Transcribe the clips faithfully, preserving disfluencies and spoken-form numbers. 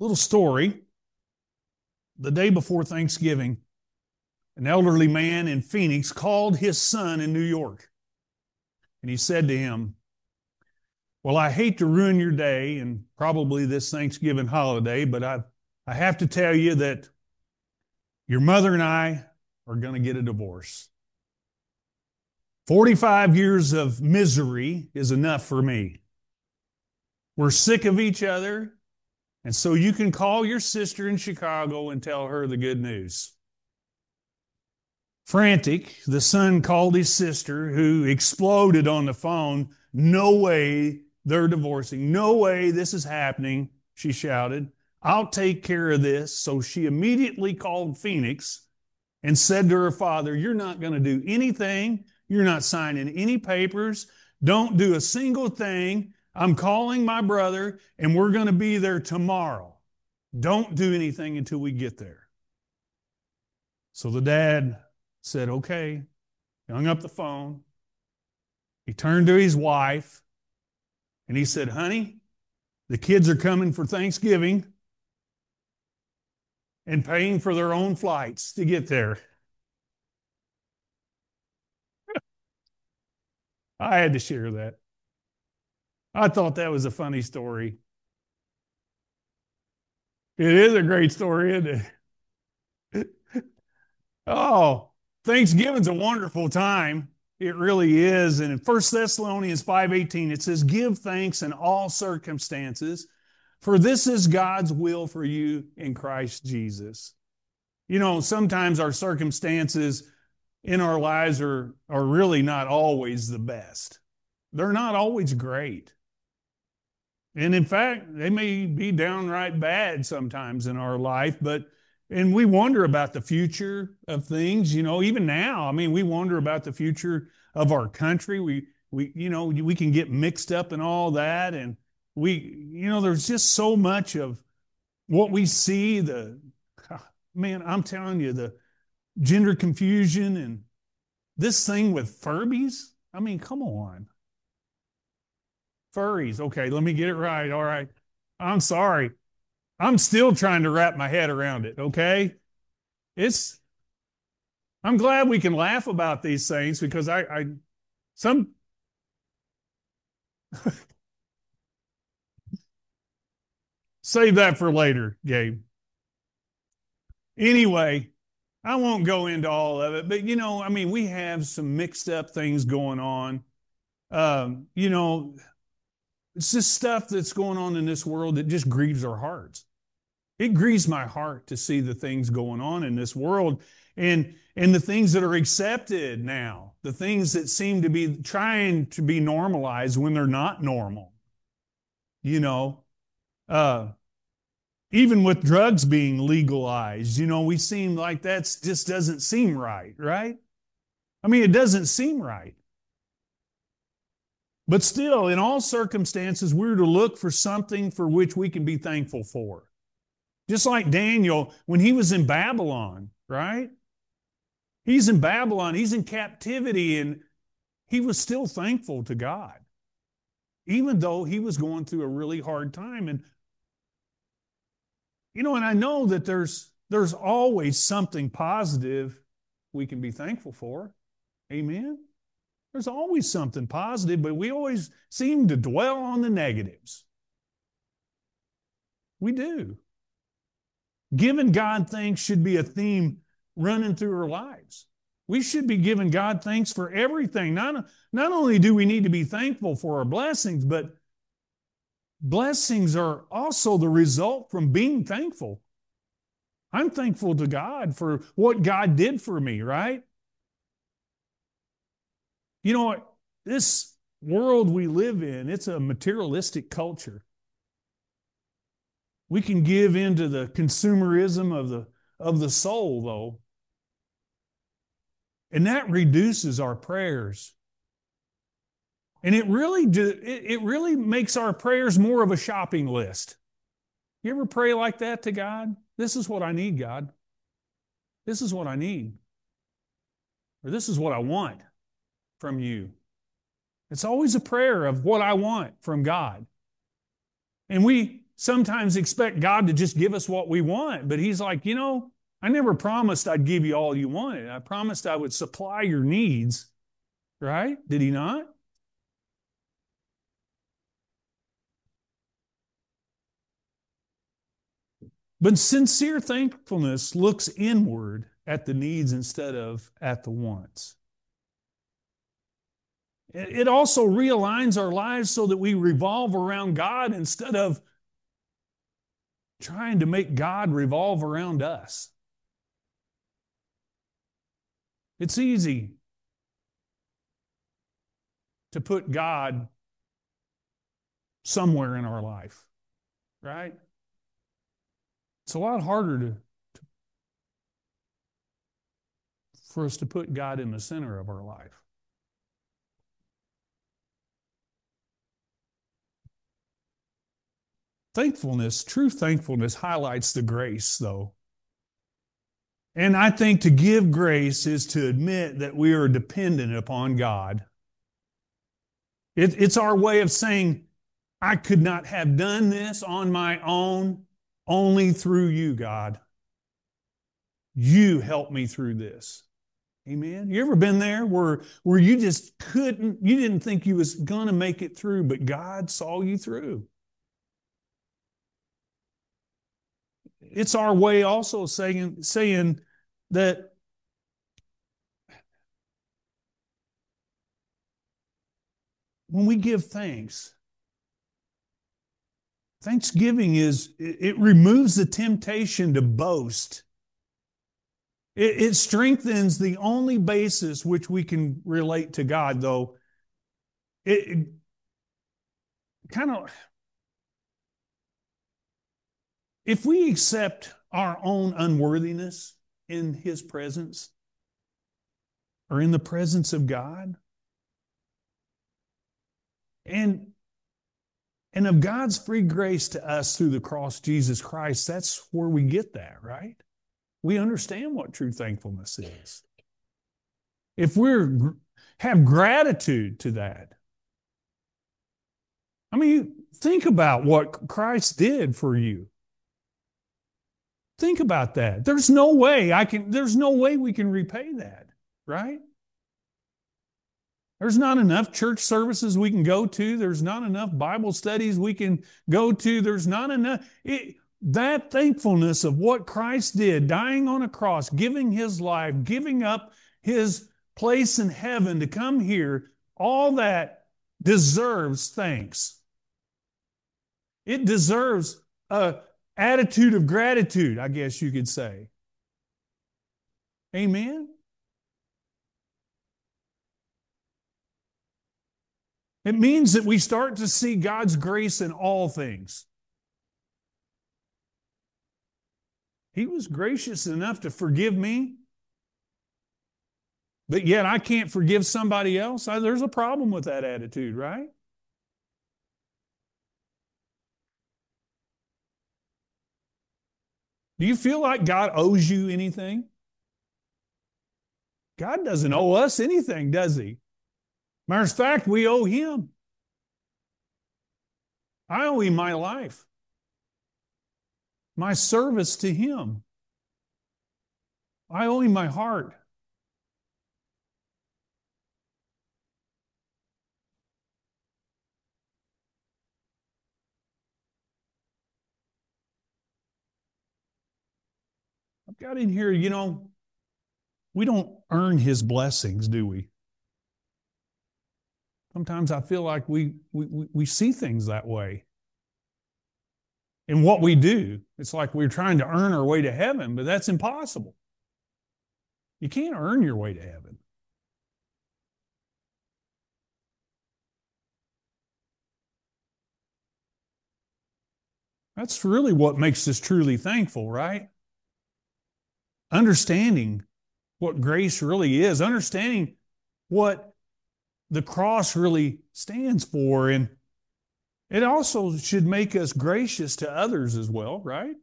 Little story. The day before Thanksgiving, an elderly man in Phoenix called his son in New York. And he said to him, "Well, I hate to ruin your day and probably this Thanksgiving holiday, but I, I have to tell you that your mother and I are going to get a divorce. forty-five years of misery is enough for me. We're sick of each other, and so you can call your sister in Chicago and tell her the good news." Frantic, the son called his sister, who exploded on the phone. "No way they're divorcing. No way this is happening," she shouted. "I'll take care of this." So she immediately called Phoenix and said to her father, "You're not going to do anything. You're not signing any papers. Don't do a single thing. I'm calling my brother, and we're going to be there tomorrow. Don't do anything until we get there." So the dad said, "Okay." He hung up the phone. He turned to his wife, and he said, "Honey, the kids are coming for Thanksgiving and paying for their own flights to get there." I had to share that. I thought that was a funny story. It is a great story, isn't it? Oh, Thanksgiving's a wonderful time. It really is. And in First Thessalonians five eighteen, it says, "Give thanks in all circumstances, for this is God's will for you in Christ Jesus." You know, sometimes our circumstances in our lives are, are really not always the best. They're not always great. And in fact, they may be downright bad sometimes in our life, but and we wonder about the future of things, you know, even now. I mean, we wonder about the future of our country. We we you know, we can get mixed up in all that, and we you know, there's just so much of what we see, the man, I'm telling you, the gender confusion and this thing with Furbies. I mean, come on. Furries. Okay, let me get it right. All right. I'm sorry. I'm still trying to wrap my head around it, okay? It's I'm glad we can laugh about these things because I, I some save that for later, Gabe. Anyway, I won't go into all of it, but you know, I mean, we have some mixed up things going on. Um, you know, it's just stuff that's going on in this world that just grieves our hearts. It grieves my heart to see the things going on in this world and, and the things that are accepted now, the things that seem to be trying to be normalized when they're not normal. You know, uh, even with drugs being legalized, you know, we seem like that just doesn't seem right, right? I mean, it doesn't seem right. But still, in all circumstances, we're to look for something for which we can be thankful for. Just like Daniel, when he was in Babylon, right? He's in Babylon, he's in captivity, and he was still thankful to God, even though he was going through a really hard time. And, you know, and I know that there's, there's always something positive we can be thankful for. Amen? There's always something positive, but we always seem to dwell on the negatives. We do. Giving God thanks should be a theme running through our lives. We should be giving God thanks for everything. Not, not only do we need to be thankful for our blessings, but blessings are also the result from being thankful. I'm thankful to God for what God did for me, right? You know, this world we live in, it's a materialistic culture. We can give into the consumerism of the, of the soul, though. And that reduces our prayers. And it really, do, it, it really makes our prayers more of a shopping list. You ever pray like that to God? This is what I need, God. This is what I need. Or this is what I want from you. It's always a prayer of what I want from God. And we sometimes expect God to just give us what we want, but he's like, you know, I never promised I'd give you all you wanted. I promised I would supply your needs, right? Did he not? But sincere thankfulness looks inward at the needs instead of at the wants. It also realigns our lives so that we revolve around God instead of trying to make God revolve around us. It's easy to put God somewhere in our life, right? It's a lot harder to, to, for us to put God in the center of our life. Thankfulness, true thankfulness highlights the grace, though. And I think to give grace is to admit that we are dependent upon God. It, it's our way of saying, I could not have done this on my own, only through you, God. You helped me through this. Amen. You ever been there where, where you just couldn't, you didn't think you was going to make it through, but God saw you through? It's our way also saying, saying that when we give thanks, thanksgiving is, it removes the temptation to boast. It, it strengthens the only basis which we can relate to God, though. It, it kind of, if we accept our own unworthiness in His presence or in the presence of God, and, and of God's free grace to us through the cross, Jesus Christ, that's where we get that, right? We understand what true thankfulness is. If we have gratitude to that, I mean, think about what Christ did for you. Think about that. There's no way I can, there's no way we can repay that, right? There's not enough church services we can go to. There's not enough Bible studies we can go to. There's not enough. It, that thankfulness of what Christ did, dying on a cross, giving His life, giving up His place in heaven to come here, all that deserves thanks. It deserves a attitude of gratitude, I guess you could say. Amen? It means that we start to see God's grace in all things. He was gracious enough to forgive me, but yet I can't forgive somebody else. There's a problem with that attitude, right? Do you feel like God owes you anything? God doesn't owe us anything, does He? Matter of fact, we owe Him. I owe Him my life, my service to Him. I owe Him my heart. I've got in here, you know, we don't earn His blessings, do we? Sometimes I feel like we, we, we see things that way. In what we do, it's like we're trying to earn our way to heaven, but that's impossible. You can't earn your way to heaven. That's really what makes us truly thankful, right? Understanding what grace really is, understanding what the cross really stands for, and it also should make us gracious to others as well, right?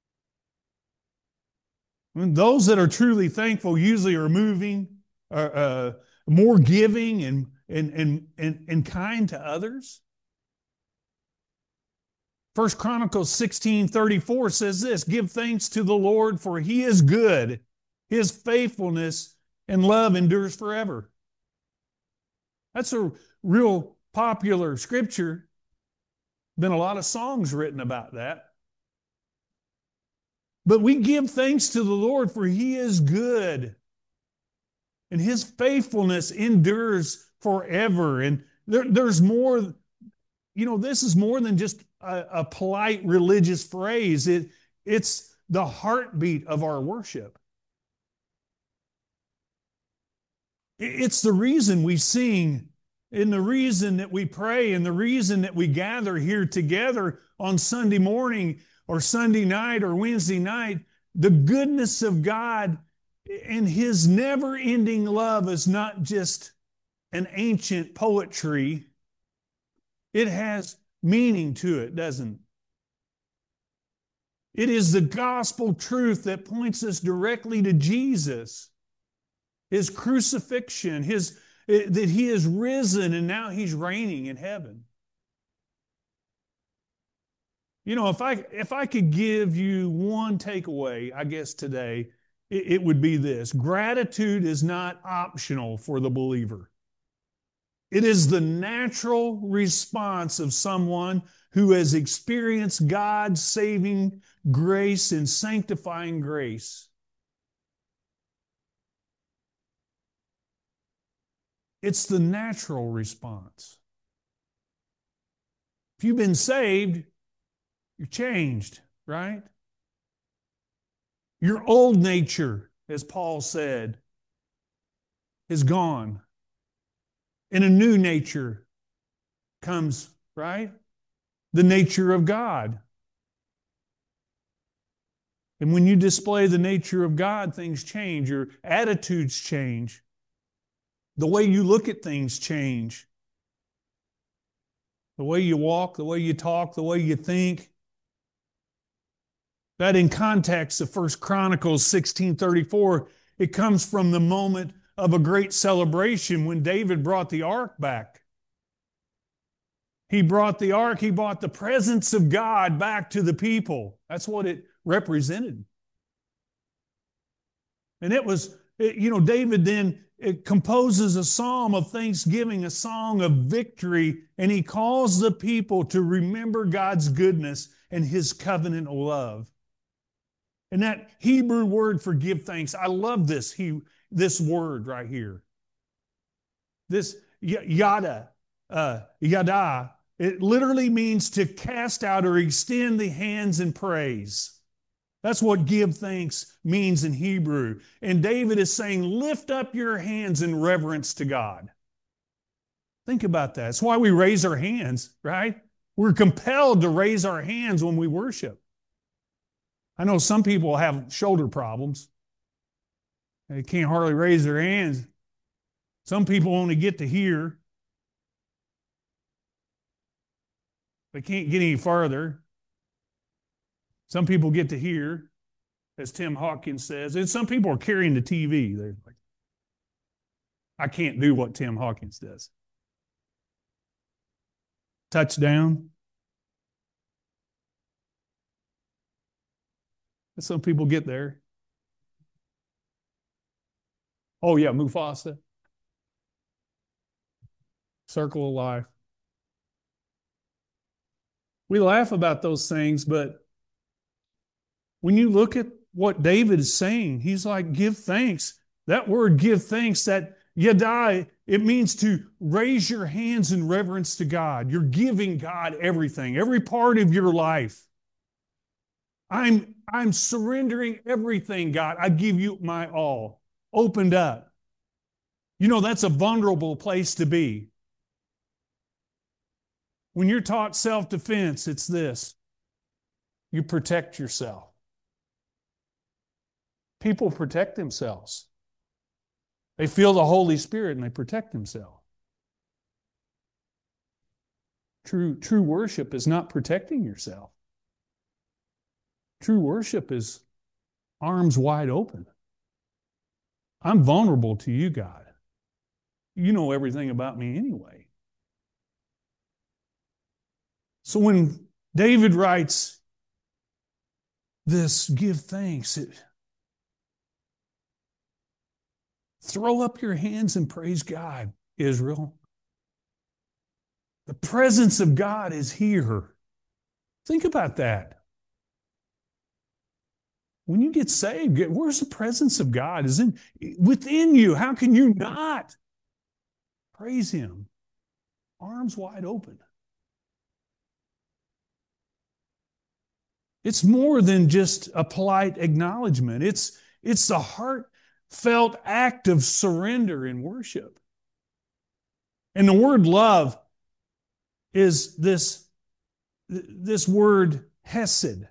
I mean, those that are truly thankful usually are moving, uh, uh, more giving and, and, and, and, and kind to others. First Chronicles sixteen thirty-four says this, give thanks to the Lord, for he is good. His faithfulness and love endures forever. That's a real popular scripture. Been a lot of songs written about that. But we give thanks to the Lord, for he is good. And his faithfulness endures forever. And there, there's more, you know, this is more than just a, a polite religious phrase. It, it's the heartbeat of our worship. It's the reason we sing, and the reason that we pray, and the reason that we gather here together on Sunday morning or Sunday night or Wednesday night. The goodness of God and his never-ending love is not just an ancient poetry. It has meaning to it, doesn't it? It is the gospel truth that points us directly to Jesus, his crucifixion, his, that he is risen and now he's reigning in heaven. You know, if I, if I could give you one takeaway, I guess today, it, it would be this. Gratitude is not optional for the believer. It is the natural response of someone who has experienced God's saving grace and sanctifying grace. It's the natural response. If you've been saved, you're changed, right? Your old nature, as Paul said, is gone. And a new nature comes, right? The nature of God. And when you display the nature of God, things change. Your attitudes change. The way you look at things change. The way you walk, the way you talk, the way you think. That in context of First Chronicles sixteen thirty-four, it comes from the moment of a great celebration when David brought the ark back. He brought the ark, he brought the presence of God back to the people. That's what it represented. And it was, it, you know, David then it composes a psalm of thanksgiving, a song of victory, and he calls the people to remember God's goodness and his covenant love. And that Hebrew word for give thanks, I love this, he, this word right here. This yada, uh, yada, it literally means to cast out or extend the hands in praise. That's what give thanks means in Hebrew. And David is saying, lift up your hands in reverence to God. Think about that. That's why we raise our hands, right? We're compelled to raise our hands when we worship. I know some people have shoulder problems. They can't hardly raise their hands. Some people only get to here. They can't get any farther. Some people get to here, as Tim Hawkins says. And some people are carrying the T V. They're like, I can't do what Tim Hawkins does. Touchdown. Some people get there. Oh, yeah, Mufasa. Circle of life. We laugh about those things, but when you look at what David is saying, he's like, give thanks. That word give thanks, that yadai, it means to raise your hands in reverence to God. You're giving God everything, every part of your life. I'm, I'm surrendering everything, God. I give you my all. Opened up. You know, that's a vulnerable place to be. When you're taught self-defense, it's this. You protect yourself. People protect themselves. They feel the Holy Spirit and they protect themselves. True, true worship is not protecting yourself. True worship is arms wide open. I'm vulnerable to you, God. You know everything about me anyway. So when David writes this, give thanks. It, throw up your hands and praise God, Israel. The presence of God is here. Think about that. When you get saved, where's the presence of God? Is in within you. How can you not praise Him? Arms wide open. It's more than just a polite acknowledgement. It's, it's the heartfelt act of surrender and worship. And the word love is this, this word hesed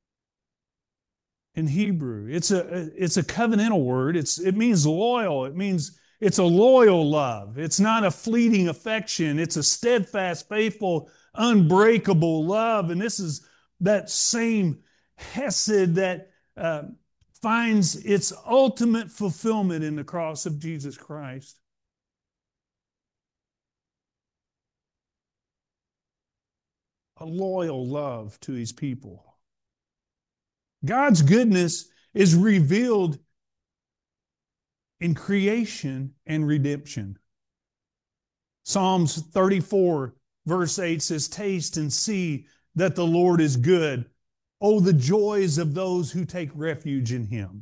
in Hebrew. It's a, it's a covenantal word. It's, it means loyal. It means it's a loyal love. It's not a fleeting affection. It's a steadfast, faithful, unbreakable love. And this is that same hesed that uh, finds its ultimate fulfillment in the cross of Jesus Christ. A loyal love to His people. God's goodness is revealed in creation and redemption. Psalms thirty-four, verse eight says, taste and see that the Lord is good. Oh, the joys of those who take refuge in Him.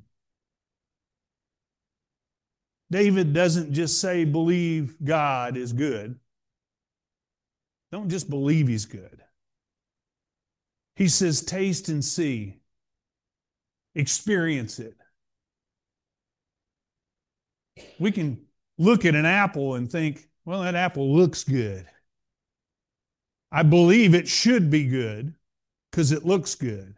David doesn't just say, believe God is good. Don't just believe He's good. He says, taste and see. Experience it. We can look at an apple and think, well, that apple looks good. I believe it should be good because it looks good.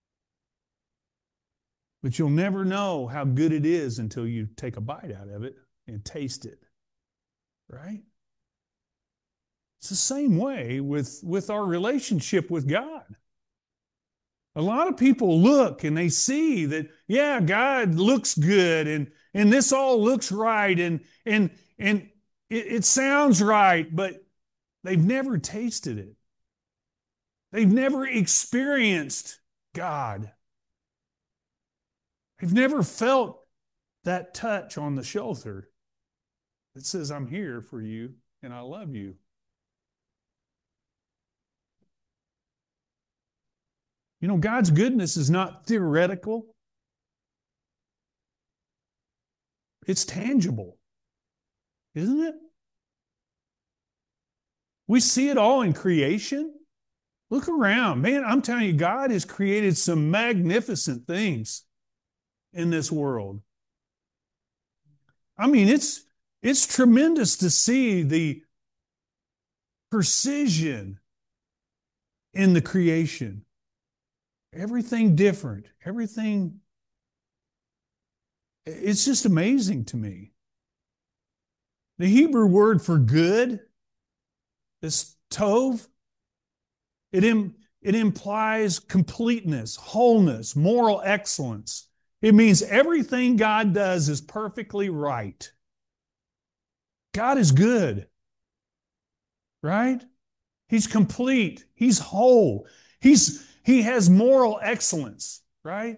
But you'll never know how good it is until you take a bite out of it and taste it. Right? It's the same way with, with our relationship with God. A lot of people look and they see that, yeah, God looks good and, and this all looks right and, and, and it, it sounds right, but they've never tasted it. They've never experienced God. They've never felt that touch on the shoulder that says, I'm here for you and I love you. You know, God's goodness is not theoretical. It's tangible, isn't it? We see it all in creation. Look around. Man, I'm telling you, God has created some magnificent things in this world. I mean, it's, it's tremendous to see the precision in the creation. Everything different. Everything. It's just amazing to me. The Hebrew word for good is tov. It, Im, it implies completeness, wholeness, moral excellence. It means everything God does is perfectly right. God is good, right? He's complete. He's whole. He's, he has moral excellence, right?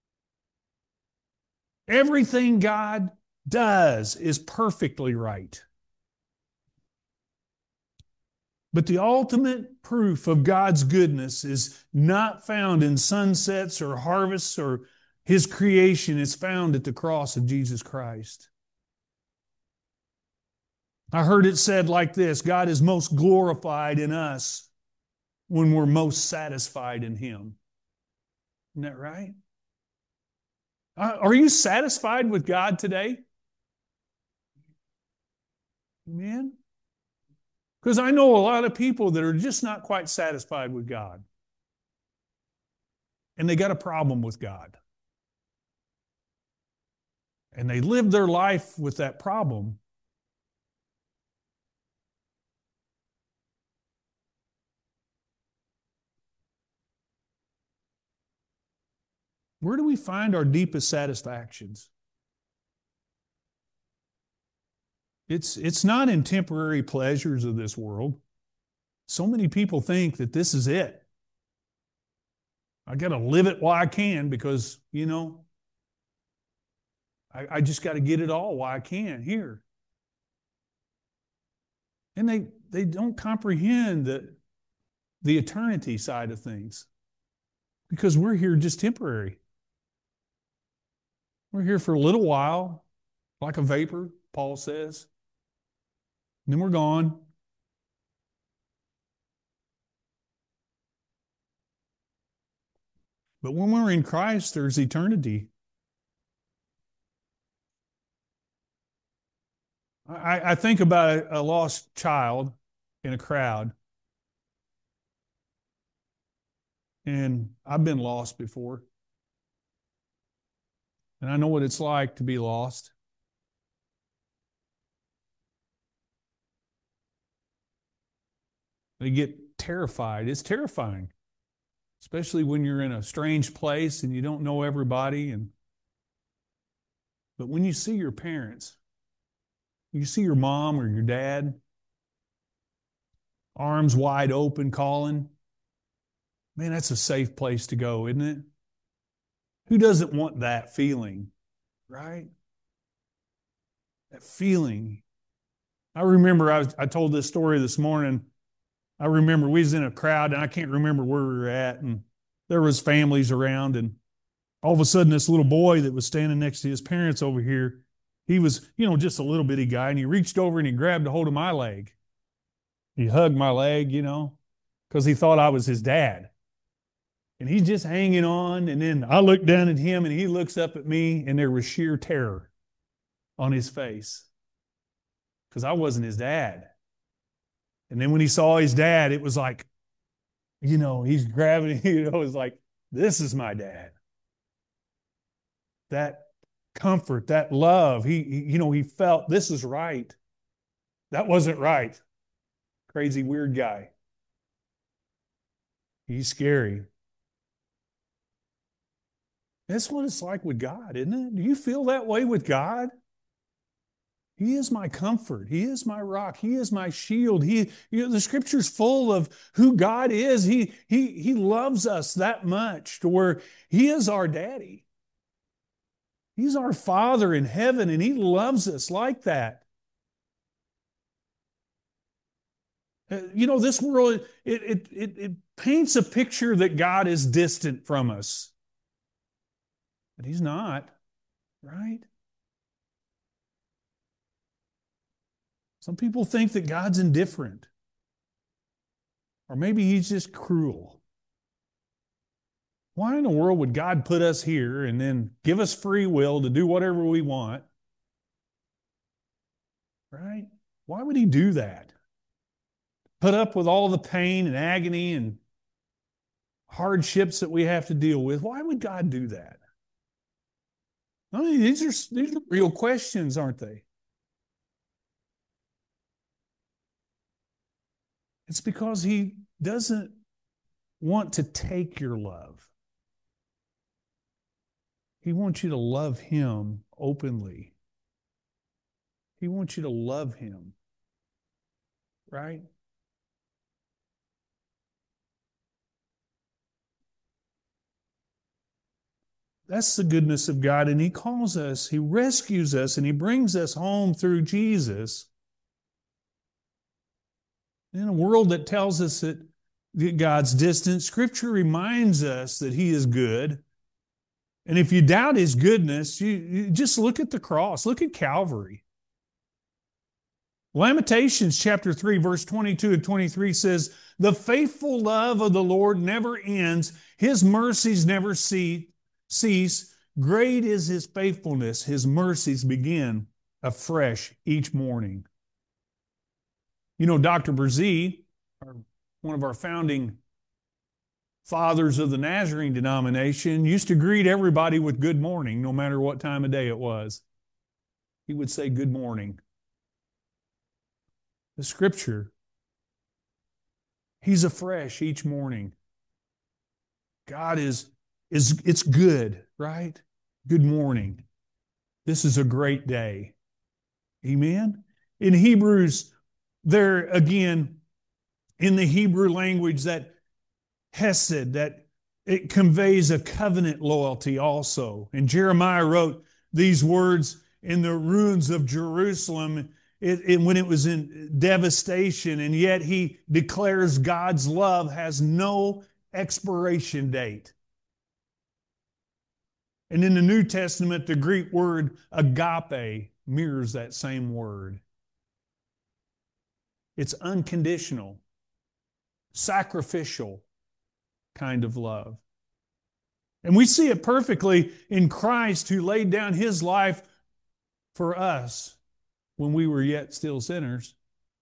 Everything God does is perfectly right. But the ultimate proof of God's goodness is not found in sunsets or harvests or His creation. It's found at the cross of Jesus Christ. I heard it said like this: God is most glorified in us when we're most satisfied in Him. Isn't that right? Are you satisfied with God today? Amen? Because I know a lot of people that are just not quite satisfied with God. And they got a problem with God. And they live their life with that problem. Where do we find our deepest satisfactions? It's, it's not in temporary pleasures of this world. So many people think that this is it. I got to live it while I can because, you know, I, I just got to get it all while I can here. And they, they don't comprehend the, the eternity side of things because we're here just temporary. We're here for a little while, like a vapor, Paul says. And then we're gone. But when we're in Christ, there's eternity. I, I think about a, a lost child in a crowd. And I've been lost before. And I know what it's like to be lost. They get terrified. It's terrifying, especially when you're in a strange place and you don't know everybody. And but when you see your parents, you see your mom or your dad, arms wide open calling, man, that's a safe place to go, isn't it? Who doesn't want that feeling, right? That feeling. I remember I, was, I told this story this morning. I remember we was in a crowd, and I can't remember where we were at, and there was families around, and all of a sudden this little boy that was standing next to his parents over here, he was, you know, just a little bitty guy, and he reached over and he grabbed a hold of my leg. He hugged my leg, you know, because he thought I was his dad. And he's just hanging on, and then I looked down at him, and he looks up at me, and there was sheer terror on his face because I wasn't his dad. And then when he saw his dad, it was like, you know, he's grabbing, you know, it's like, this is my dad. That comfort, that love, he, he, you know, he felt this is right. That wasn't right. Crazy, weird guy. He's scary. That's what it's like with God, isn't it? Do you feel that way with God? He is my comfort. He is my rock. He is my shield. He, you know, the scripture's full of who God is. He, he, he loves us that much to where he is our daddy. He's our Father in heaven, and he loves us like that. You know, this world, it, it, it, it paints a picture that God is distant from us. But he's not, right? Some people think that God's indifferent. Or maybe he's just cruel. Why in the world would God put us here and then give us free will to do whatever we want? Right? Why would he do that? Put up with all the pain and agony and hardships that we have to deal with. Why would God do that? I mean, these are, these are real questions, aren't they? It's because he doesn't want to take your love. He wants you to love him openly. He wants you to love him. Right? That's the goodness of God. And he calls us, he rescues us, and he brings us home through Jesus. In a world that tells us that God's distant, Scripture reminds us that he is good. And if you doubt his goodness, you, you just look at the cross. Look at Calvary. Lamentations chapter three, verse twenty-two and twenty-three says, "The faithful love of the Lord never ends. His mercies never cease. Great is his faithfulness. His mercies begin afresh each morning." You know, Doctor Brzee, one of our founding fathers of the Nazarene denomination, used to greet everybody with good morning, no matter what time of day it was. He would say, "Good morning." The Scripture, he's afresh each morning. God is, is it's good, right? Good morning. This is a great day. Amen? In Hebrews, there again, in the Hebrew language, that hesed, that it conveys a covenant loyalty also. And Jeremiah wrote these words in the ruins of Jerusalem it, it, when it was in devastation, and yet he declares God's love has no expiration date. And in the New Testament, the Greek word agape mirrors that same word. It's unconditional, sacrificial kind of love. And we see it perfectly in Christ, who laid down his life for us when we were yet still sinners.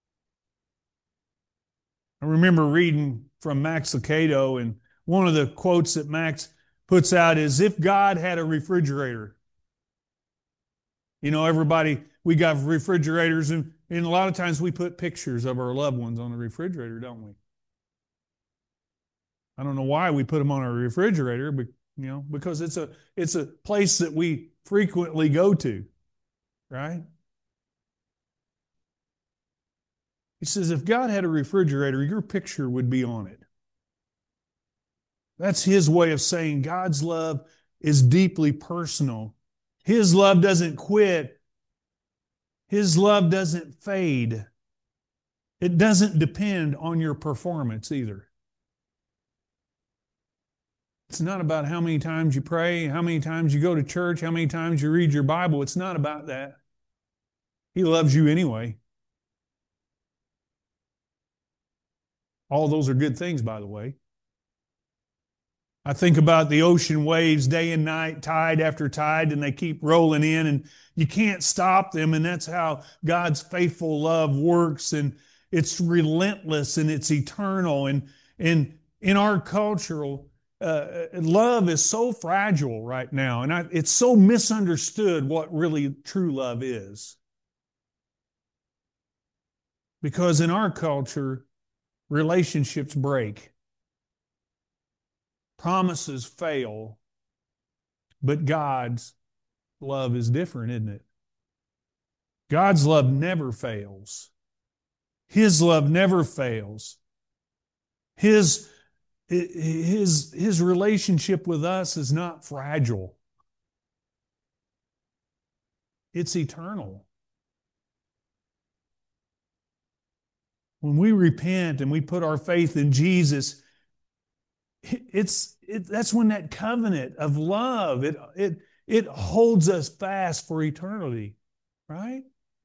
I remember reading from Max Lucado, and one of the quotes that Max puts out is, if God had a refrigerator. You know, everybody, we got refrigerators, and, and a lot of times we put pictures of our loved ones on the refrigerator, don't we? I don't know why we put them on our refrigerator, but you know, because it's a it's a place that we frequently go to, right? He says, if God had a refrigerator, your picture would be on it. That's his way of saying God's love is deeply personal. His love doesn't quit. His love doesn't fade. It doesn't depend on your performance either. It's not about how many times you pray, how many times you go to church, how many times you read your Bible. It's not about that. He loves you anyway. All those are good things, by the way. I think about the ocean waves day and night, tide after tide, and they keep rolling in, and you can't stop them. And that's how God's faithful love works. And it's relentless and it's eternal. And, and in our cultural, uh, love is so fragile right now. And I, it's so misunderstood what really true love is. Because in our culture, relationships break. Promises fail, but God's love is different, isn't it? God's love never fails. His love never fails. His, his, his relationship with us is not fragile. It's eternal. When we repent and we put our faith in Jesus, It's it, that's when that covenant of love, it, it, it holds us fast for eternity, right?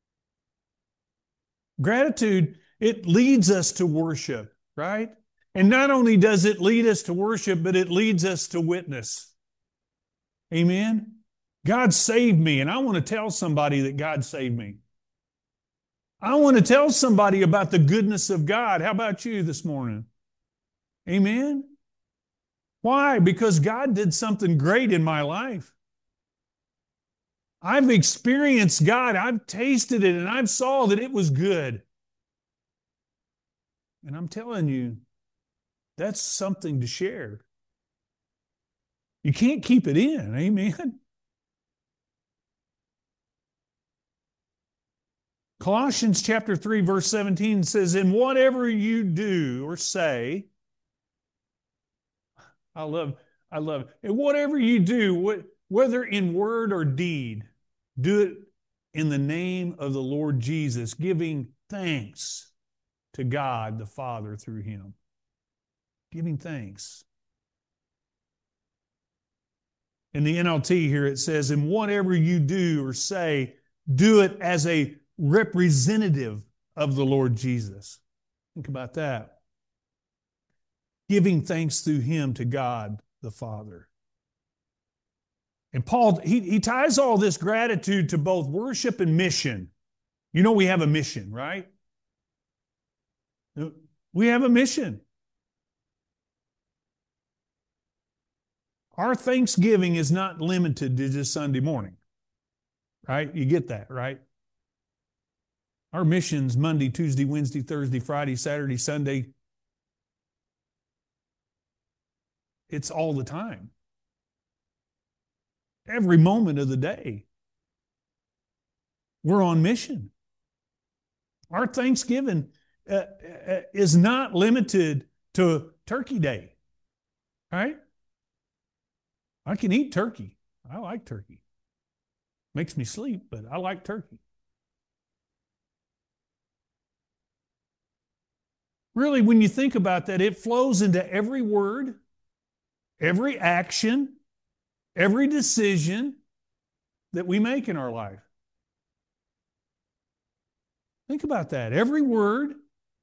Gratitude, it leads us to worship, right? And not only does it lead us to worship, but it leads us to witness. Amen? God saved me, and I want to tell somebody that God saved me. I want to tell somebody about the goodness of God. How about you this morning? Amen? Why? Because God did something great in my life. I've experienced God. I've tasted it, and I've saw that it was good. And I'm telling you, that's something to share. You can't keep it in. Amen? Colossians chapter three, verse seventeen says, "In whatever you do or say," I love, I love it. And whatever you do, whether in word or deed, do it in the name of the Lord Jesus, giving thanks to God the Father through him. Giving thanks. In the N L T here it says, "And whatever you do or say, do it as a representative of the Lord Jesus." Think about that. Giving thanks through him to God the Father. And Paul, he, he ties all this gratitude to both worship and mission. You know we have a mission, right? We have a mission. Our Thanksgiving is not limited to just Sunday morning, right? You get that, right? Our mission's Monday, Tuesday, Wednesday, Thursday, Friday, Saturday, Sunday. It's all the time. Every moment of the day. We're on mission. Our Thanksgiving uh, uh, is not limited to Turkey Day, right? I can eat turkey. I like turkey. Makes me sleep, but I like turkey. Really, when you think about that, it flows into every word, every action, every decision that we make in our life. Think about that. Every word,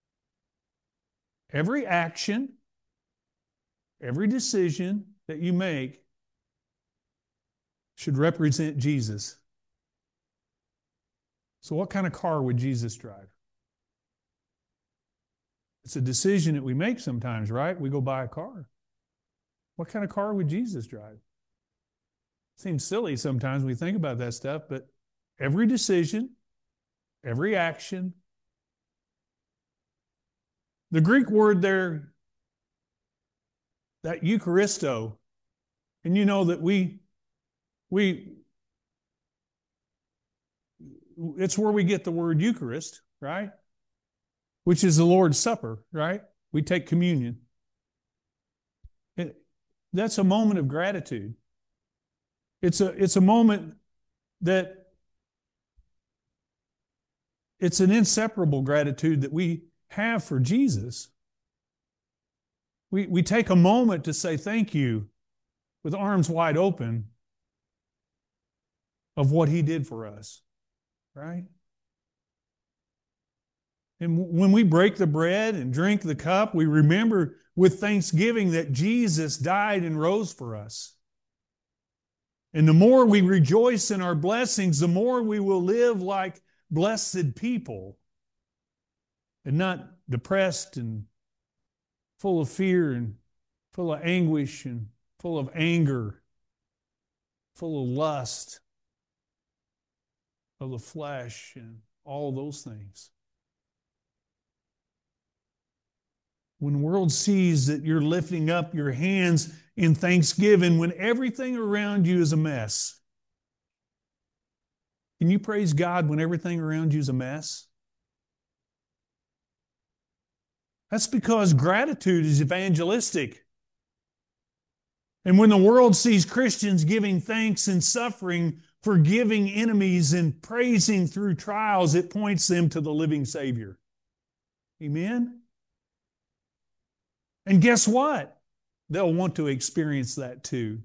every action, every decision that you make should represent Jesus. So, what kind of car would Jesus drive? It's a decision that we make sometimes, right? We go buy a car. What kind of car would Jesus drive? Seems silly sometimes when we think about that stuff, but every decision, every action, the Greek word there, that Eucharisto, and you know that we, we, it's where we get the word Eucharist, right? Which is the Lord's Supper, right? We take communion. It, that's a moment of gratitude. It's a, it's a moment that it's an inseparable gratitude that we have for Jesus. We, we take a moment to say thank you with arms wide open of what he did for us, right? And when we break the bread and drink the cup, we remember with thanksgiving that Jesus died and rose for us. And the more we rejoice in our blessings, the more we will live like blessed people and not depressed and full of fear and full of anguish and full of anger, full of lust of the flesh and all those things. When the world sees that you're lifting up your hands in thanksgiving when everything around you is a mess, can you praise God when everything around you is a mess? That's because gratitude is evangelistic. And when the world sees Christians giving thanks and suffering, forgiving enemies, and praising through trials, it points them to the living Savior. Amen? And guess what? They'll want to experience that too.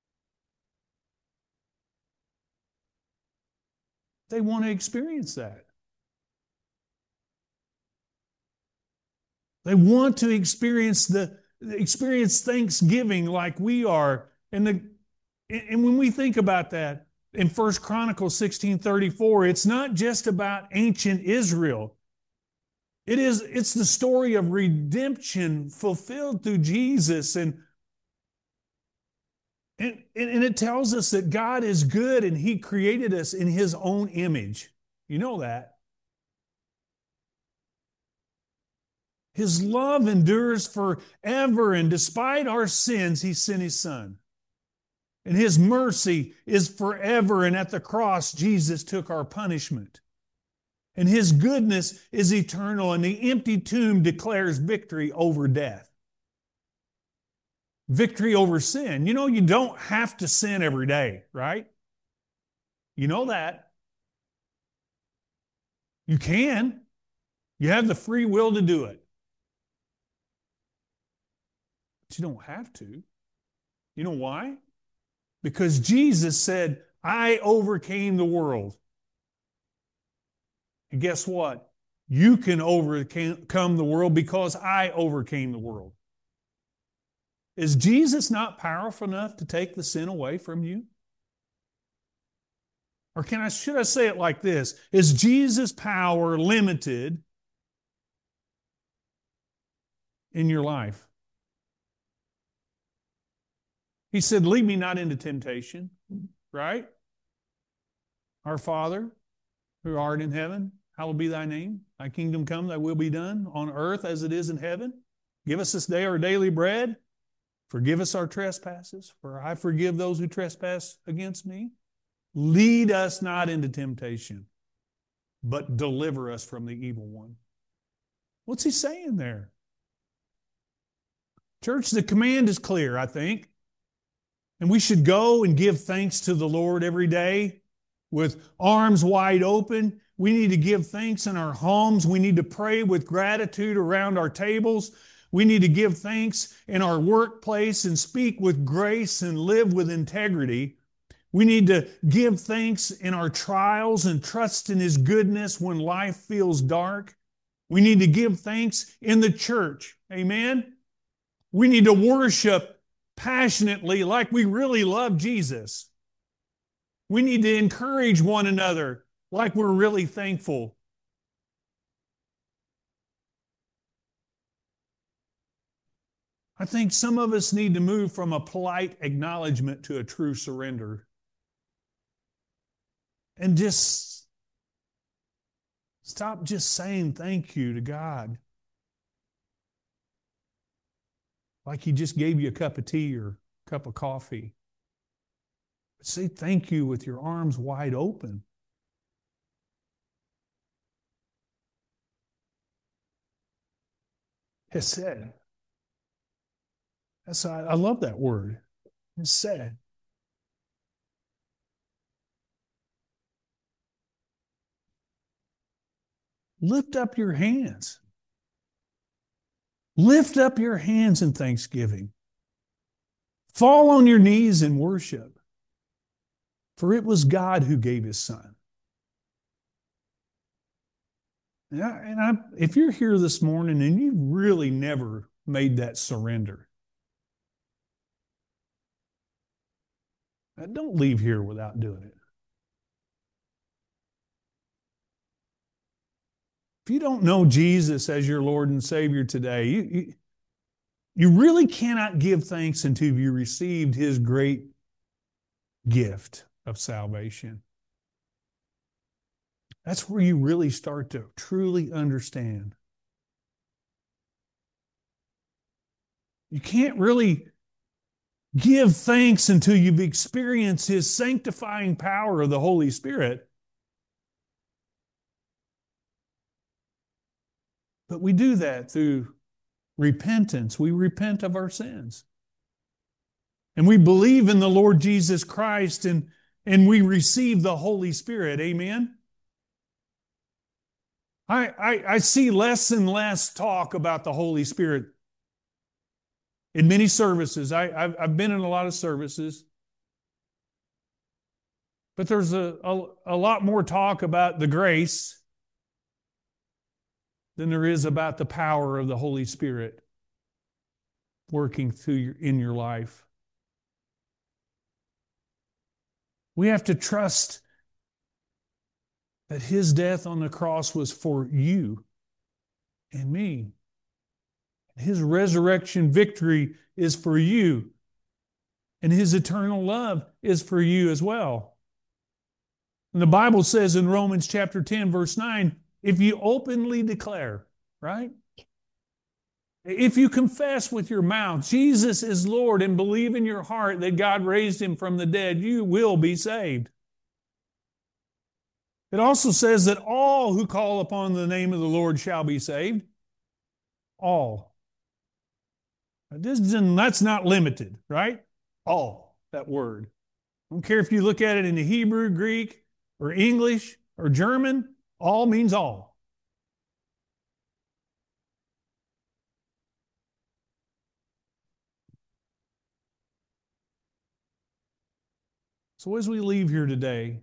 They want to experience that. They want to experience the experience Thanksgiving like we are. And the and when we think about that in First Chronicles sixteen thirty-four, it's not just about ancient Israel. It is, it's the story of redemption fulfilled through Jesus. And, and, and it tells us that God is good and he created us in his own image. You know that. His love endures forever, and despite our sins, he sent his son. And his mercy is forever, and at the cross, Jesus took our punishment. And his goodness is eternal, and the empty tomb declares victory over death. Victory over sin. You know, you don't have to sin every day, right? You know that. You can. You have the free will to do it. But you don't have to. You know why? Because Jesus said, I overcame the world. And guess what? You can overcome the world because I overcame the world. Is Jesus not powerful enough to take the sin away from you? Or can I, should I say it like this? Is Jesus' power limited in your life? He said, lead me not into temptation, right? Our Father, who art in heaven, hallowed be thy name. Thy kingdom come, thy will be done on earth as it is in heaven. Give us this day our daily bread. Forgive us our trespasses, for I forgive those who trespass against me. Lead us not into temptation, but deliver us from the evil one. What's he saying there? Church, the command is clear, I think. And we should go and give thanks to the Lord every day with arms wide open. We need to give thanks in our homes. We need to pray with gratitude around our tables. We need to give thanks in our workplace and speak with grace and live with integrity. We need to give thanks in our trials and trust in His goodness when life feels dark. We need to give thanks in the church. Amen? We need to worship passionately like we really love Jesus. We need to encourage one another like we're really thankful. I think some of us need to move from a polite acknowledgement to a true surrender. And just stop just saying thank you to God like He just gave you a cup of tea or a cup of coffee. But say thank you with your arms wide open. Hesed. That's, I, I love that word. Hesed. Lift up your hands. Lift up your hands in thanksgiving. Fall on your knees in worship. For it was God who gave His Son. And, I, and I, if you're here this morning and you've really never made that surrender, don't leave here without doing it. If you don't know Jesus as your Lord and Savior today, you, you, you really cannot give thanks until you received His great gift of salvation. That's where you really start to truly understand. You can't really give thanks until you've experienced His sanctifying power of the Holy Spirit. But we do that through repentance. We repent of our sins. And we believe in the Lord Jesus Christ, and, and we receive the Holy Spirit. Amen? I, I, I see less and less talk about the Holy Spirit in many services. I, I've, I've been in a lot of services. But there's a, a, a lot more talk about the grace than there is about the power of the Holy Spirit working through your, in your life. We have to trust that His death on the cross was for you and me. His resurrection victory is for you, and His eternal love is for you as well. And the Bible says in Romans chapter ten, verse nine, if you openly declare, right? If you confess with your mouth Jesus is Lord and believe in your heart that God raised Him from the dead, you will be saved. It also says that all who call upon the name of the Lord shall be saved. All. This, that's not limited, right? All, that word. I don't care if you look at it in the Hebrew, Greek, or English, or German, all means all. So as we leave here today,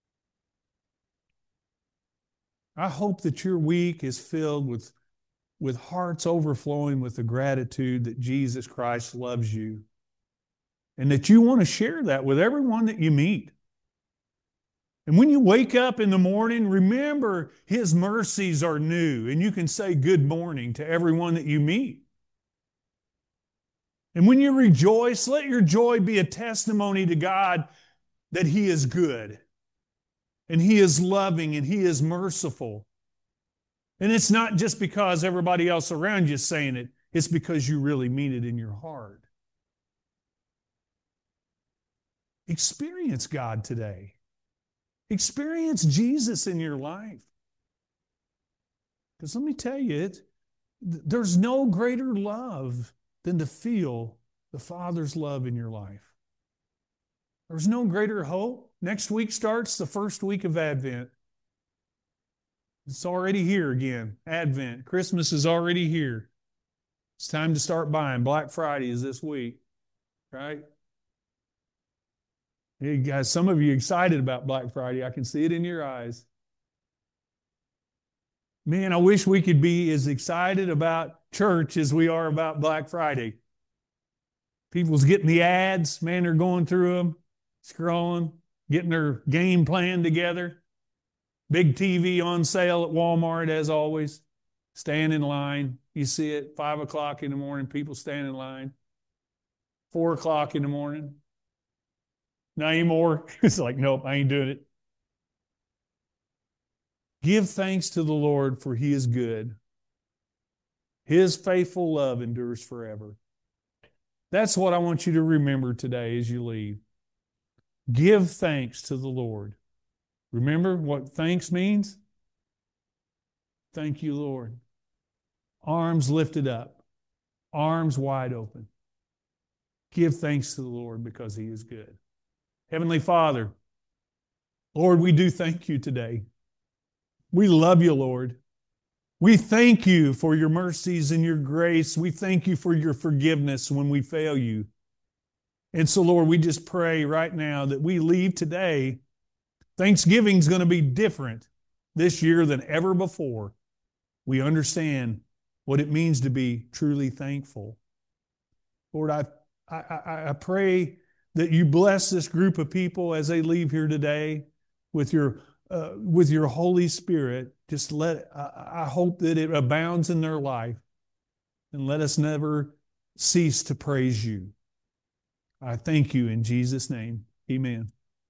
I hope that your week is filled with, with hearts overflowing with the gratitude that Jesus Christ loves you, and that you want to share that with everyone that you meet. And when you wake up in the morning, remember His mercies are new, and you can say good morning to everyone that you meet. And when you rejoice, let your joy be a testimony to God that He is good, and He is loving, and He is merciful. And it's not just because everybody else around you is saying it, it's because you really mean it in your heart. Experience God today. Experience Jesus in your life. Because let me tell you, it, there's no greater love than to feel the Father's love in your life. There's no greater hope. Next week starts the first week of Advent. It's already here again. Advent. Christmas is already here. It's time to start buying. Black Friday is this week, right? Hey guys, some of you excited about Black Friday. I can see it in your eyes. Man, I wish we could be as excited about church as we are about Black Friday. People's getting the ads. Man, they're going through them, scrolling, getting their game plan together. Big T V on sale at Walmart, as always. Stand in line. You see it, five o'clock in the morning, people stand in line. Four o'clock in the morning. Not anymore. It's like, nope, I ain't doing it. Give thanks to the Lord, for He is good. His faithful love endures forever. That's what I want you to remember today as you leave. Give thanks to the Lord. Remember what thanks means? Thank you, Lord. Arms lifted up, arms wide open. Give thanks to the Lord because He is good. Heavenly Father, Lord, we do thank you today. We love you, Lord. We thank you for your mercies and your grace. We thank you for your forgiveness when we fail you. And so, Lord, we just pray right now that we leave today. Thanksgiving's going to be different this year than ever before. We understand what it means to be truly thankful. Lord, I, I, I pray that you bless this group of people as they leave here today with your Uh, with your Holy Spirit. Just let, I, I hope that it abounds in their life, and let us never cease to praise you. I thank you in Jesus' name. Amen.